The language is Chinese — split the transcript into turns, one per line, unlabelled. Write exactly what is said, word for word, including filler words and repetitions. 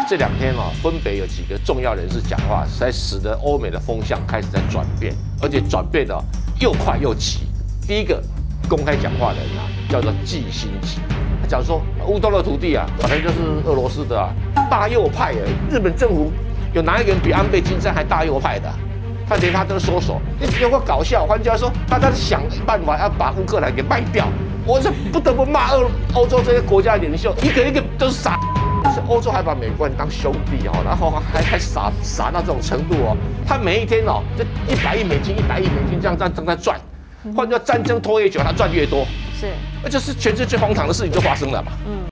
这两天啊，分别有几个重要人士讲话，才使得欧美的风向开始在转变，而且转变的又快又急。第一个公开讲话的人啊，叫做季辛吉，他讲说乌东的土地啊，本来就是俄罗斯的啊，大右派哎，日本政府有哪一个人比安倍晋三还大右派的啊？他连他都收手，你有个搞笑。换句话说，大家想办法要把乌克兰给卖掉。我是不得不骂欧欧洲这些国家领袖，一个一个都是傻。欧洲还把美国人当兄弟哦，然后还还傻傻到这种程度哦。他每一天哦，这一百亿美金、一百亿美金这样这样正在赚。换句话，战争拖越久，他赚越多。
是，
那就是全世界最荒唐的事情就发生了嘛。嗯。